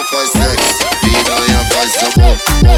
não faz sexo, piranha faz amor.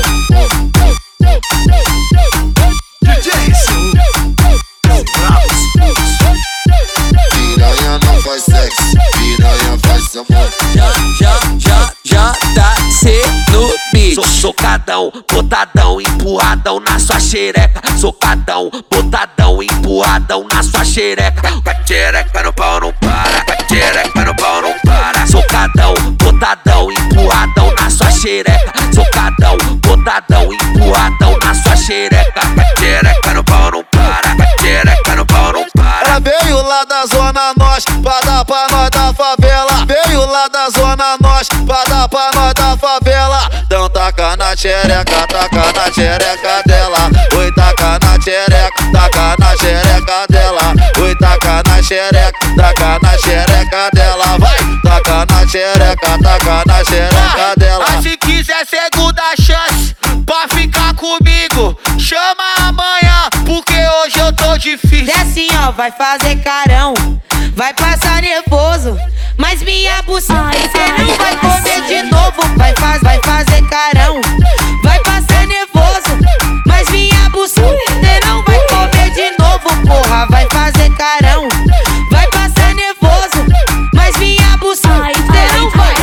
Piranha não faz sexo, piranha faz amor. Já tá no beat. Socadão, botadão, empurradão na sua xereca. Socadão, botadão, empurradão na sua xereca. Xereca no pau não para, xereca no pau não para. Socadão, botadão, empurradão na sua xereca. Socadão, botadão, empurradão na sua xereca. Xereca no pau não para, xereca no pau não para. Ela veio lá da zona norte pra dar pra nós da favela. Veio lá da zona norte pra dar pra nós da favela. Então taca na xereca, taca na xereca dela. Oi, taca na xereca dela. Oi, taca na xereca dela. Vai, taca na xereca dela. Mas se quiser segunda chance pra ficar comigo, chama amanhã, porque hoje eu tô difícil. É assim, ó, vai fazer carão, vai passar nervoso, mas minha buceta cê não vai comer de novo. Vai fazer carão, vai passar nervoso, mas minha buceta cê não vai comer de novo, porra. Vai fazer carão, vai passar nervoso, mas minha buceta cê não vai.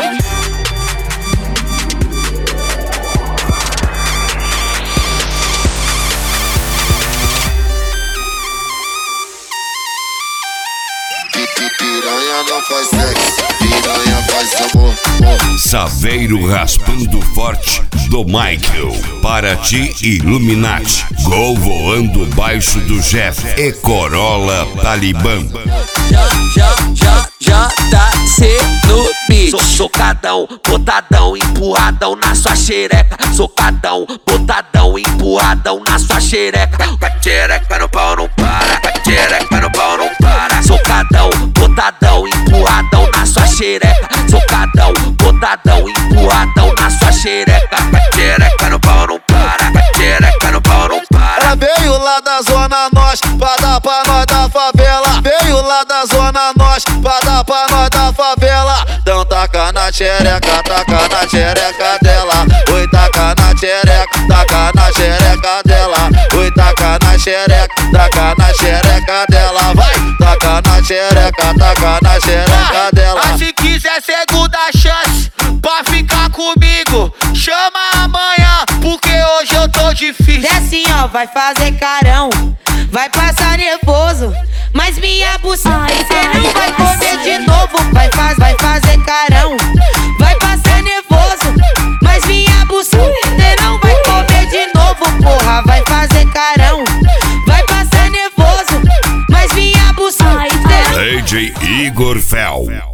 Piranha não faz sexo, piranha faz amor. Saveiro raspando forte do Michael. Para ti, Illuminati. Gol voando baixo do Jeff. E Corolla Talibã. Já tá no beat. Socadão, botadão, empurradão na sua xereca. Socadão, botadão, empurradão na sua xereca. Xereca no pau não para, xereca no pau não para. Socadão, botadão, empurradão na sua xereca. Socadão, botadão, empurradão na sua xereca. Xereca no pau não para, xereca no pau não para. Ela veio lá da zona norte pra dar pra nós da favela. Veio lá da zona norte pra dar pra nós da favela. Então taca na xereca dela. Oi, taca na xereca dela. Oi, taca na xereca dela. Vai, taca na xereca dela. Mas se quiser segunda chance pra ficar comigo, chama amanhã, porque hoje eu tô difícil. É assim, ó, vai fazer carão, vai passar nervoso, mas minha buceta cê não vai comer de novo. Vai fazer carão, vai passar nervoso, mas minha buceta cê não vai comer de novo, porra. Vai fazer carão, vai passar nervoso, mas minha buceta. DJ Igor Fel.